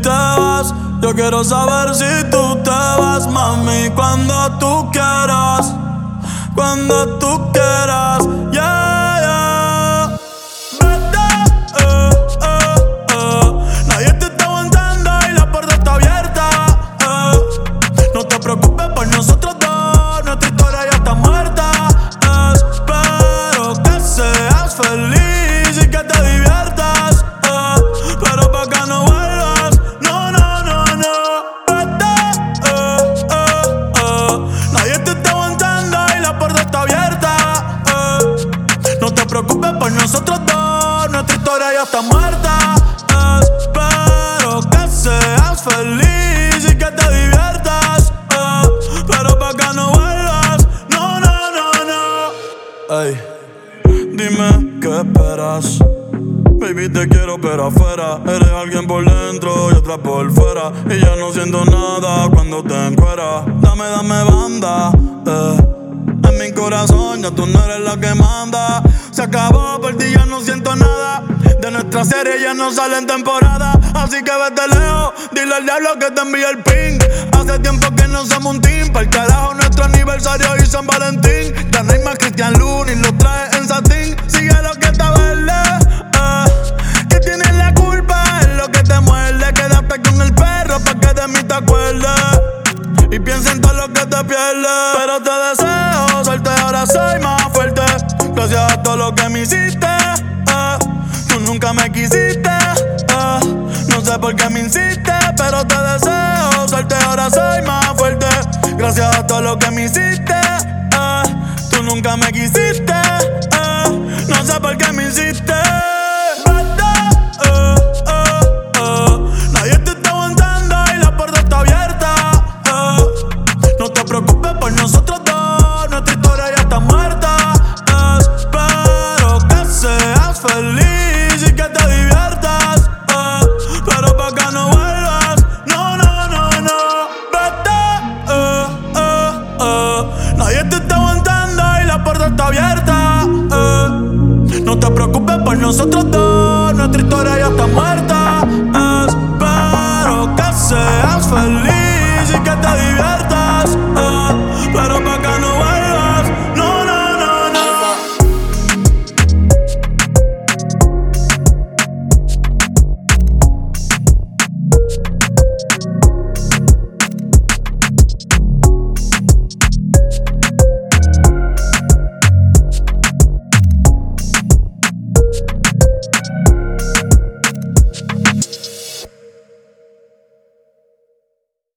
te vas. Yo quiero saber si tú te vas, mami, cuando tú quieras. Cuando tú quieras, yeah, yeah. Vete, nadie te está aguantando y la puerta está abierta. No te preocupes por nosotros dos, nuestra historia ya está muerta. Espero que seas feliz y que te diviertas. Pero pa' que no vuelvas, no, no, no, no. Vete, nadie te está aguantando y la puerta está abierta. No te preocupes por nosotros dos, nuestra historia ya está muerta. Espero que seas feliz y que te diviertas. Pero pa' que no vuelvas, no, no, no, no. Ey, dime qué esperas. Baby, te quiero pero afuera. Eres alguien por dentro y otra por fuera. Y ya no siento nada cuando te encueras. Dame, dame banda, en mi corazón ya tú no eres la que manda. Se acabó, por ti ya no siento nada. De nuestra serie ya no sale en temporada. Así que vete lejos, dile al diablo que te envíe el ping. Hace tiempo que no somos un team. Pa'l carajo nuestro aniversario y San Valentín. Ya no hay más Cristian Lunis, lo trae en satín. Sigue lo que está verde, que tienes la culpa, es lo que te muerde. Quédate con el perro pa' que de mí te acuerdes. Y piensa en todo lo que te pierdes. Pero te deseo suerte, ahora soy más fuerte. Gracias a todo lo que me hiciste. Tú nunca me quisiste. No sé por qué me insistes, pero te deseo suerte, ahora soy más fuerte. Gracias a todo lo que me hiciste. Tú nunca me quisiste. No sé por qué me insistes. Nadie te está aguantando y la puerta está abierta. No te preocupes por nosotros dos, nuestra historia ya está muerta. Espero que seas feliz y que te diviertas. Pero pa' que no vuelvas, no, no, no, no. Vete, nadie te está aguantando y la puerta está abierta. No te preocupes por nosotros dos, nuestra historia ya está muerta.